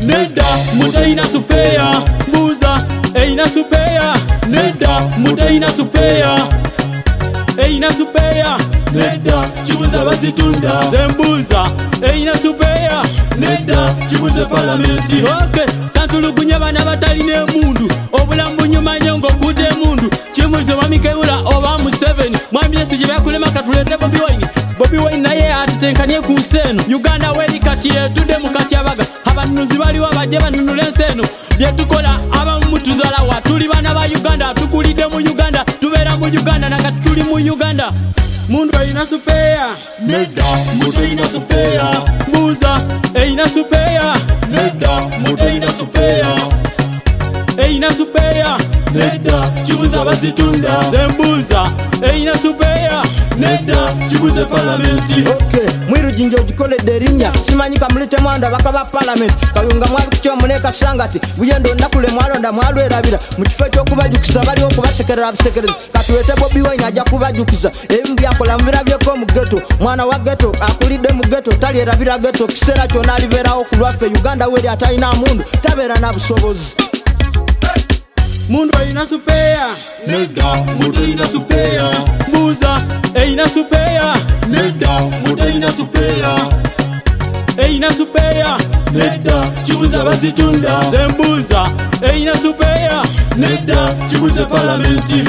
Neda muteina supea buza eina supea Neda muteina supea eina supea Neda chibuza bazitunda zembuza eina supea Neda chibuza parlamenti okay kantulugunya bana bataline mundu obulambu nyuma nyongo kute mundu chimuzo mamikeula oba mu 7 mwambie sijiba kulema katulete Bobi Wine naye atitenkanye ku nseno Uganda weli kati yetude mukati abaga abanuzi bali wabaje banunule nseno byetukola abamutuzala wa tuli bana ba Uganda tukulide mu Uganda tubera mu Uganda na katuli mu Uganda mundu aina supea Neda muteina supea buza eina supea Neda muteina supea eina supea Neda chibuza bazitunda zembuza eina supea Neda chibuza parlamenti okay mwiru jinjo jikole derinya simanyika mulite mwanda bakaba parliament kayunga mwabi kyo muneka sangati buyendo nakule mwalonda mwalwerabira mu kifo cyo kubajukisa bali okubasekerera abisekereza katuwete Bobi Wine ajja kubajukisa ebintu byakola mubirabye ko mu ghetto mwana wa ghetto akulide mu ghetto tali erabira ghetto kisera kyo nalibera okulwafe Uganda weli atalina mundu tabera na busobozi mundu aina supea Neda muteina supea buza eina supea Neda muteina supea eina supea Neda chibuza bazitunda zembuza eina supea Neda chibuza parlamenti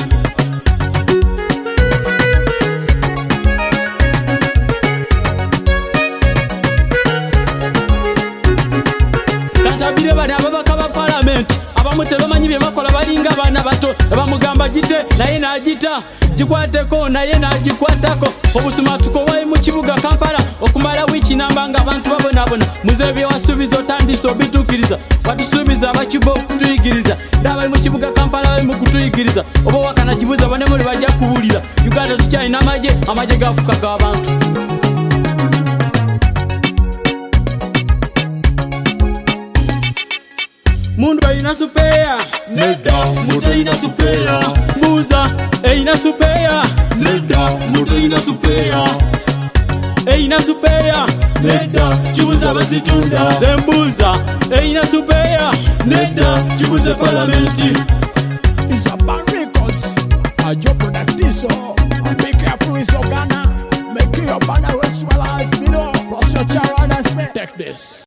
katabire bana babaka parliament abamutelo manyi bye bakola balinga bana bato bamugamba gite naye najita jikwateko naye najikwatako obusuma tukowaye mu kibuga Kampala okumala wiki nambanga abantu babonabona muzebye wasubizo tandiso bitukiriza watusubiza abakibo kutuyigiriza daba mu kibuga Kampala bali mu kutuyigiriza obo wakana kibuza bane muri bajja kubulira Uganda tukyalina amaje gafuka g'abantu mundu aina supea Neda muteina supea buza eina supea Neda muteina supea eina supea Neda chibuza bazitunda zembuza eina supea Neda chibuza parlamenti It's a bad records a job production be careful with your Ghana make your banner works well as below plus your chair and take this